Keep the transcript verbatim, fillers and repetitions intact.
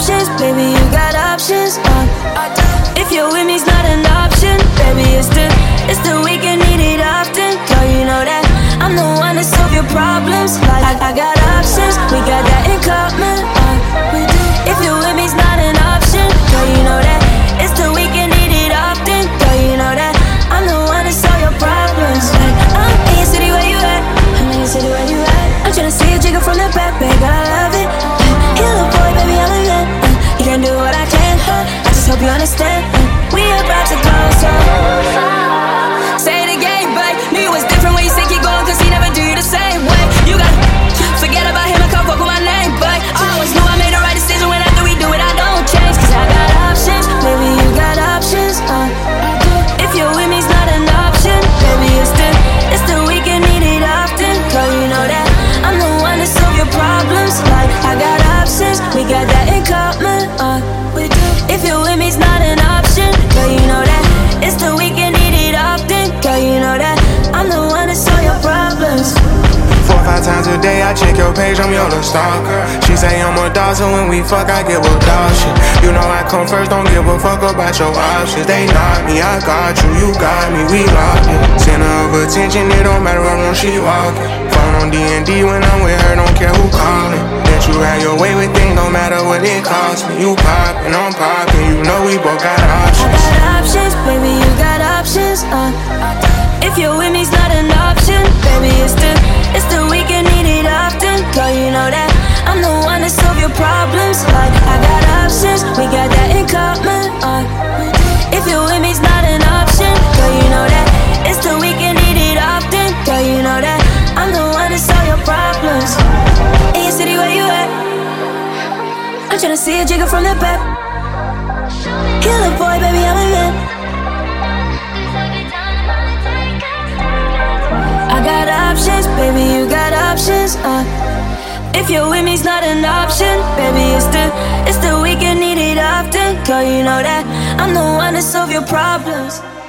options, baby, you got options. Uh, if you're with me's not an option, baby, it's the, it's the weekend, need it often. Girl, you know that I'm the one to solve your problems. Like, I, I got options, we got that in common. Uh, we do. If you're with me's not an option, girl, you know that it's the weekend, need it often. Girl, you know that I'm the one to solve your problems. Like, I'm in your city, where you at? I'm in your city, where you at? I'm tryna see a jigger from the back, babe, I love it. You little boy, baby, I'm a man. Uh, you can do what I can. Uh, I just hope you understand. Uh, we about to go, so say it again, but knew it was different when you say keep going, cause he never do you the same way. You gotta forget about him and come fuck with my name, but I always knew I made the right decision. When after we do it, I don't change, cause I got options, baby, you got options. Uh, if you're with me's not an option, baby, it's the, it's the weekend, need it often. Girl, you know that I'm the one to solve your problems. Like, I got options, we got that in common. Uh, we do. If you're with me's not an option, girl, you know that it's the weekend, need it often. Girl, you know that I'm the one to solve your problems. Four or five times a day I check your page, I'm your little stalker. She say I'm a dog, so when we fuck I give a dog shit. You know I come first, don't give a fuck about your options. They knock me, I got you, you got me, we locked in. Center of attention, it don't matter how long she walking. Phone on D and D when I'm with her, don't care who calling. Let you have your way with things, don't matter what it costs me. You poppin', I'm poppin', you know we both got options. I got options, baby, you got options. Uh, if you're with me's not an option, baby, it's the, it's the weekend, need it often. Girl, you know that I'm the one to solve your problems. Like, I got options, we got that in common. Uh, if you're with me's not an option, girl, you know that it's the weekend, need it often. Girl, you know that I'm the one to solve your problems. In your city, where you at? I'm tryna see a jigger from the back. You little boy, baby, I'm a man. I got options, baby, you got options. Uh, if you're with me's not an option, baby, it's the, it's the weekend, need it often. Girl, you know that I'm the one to solve your problems.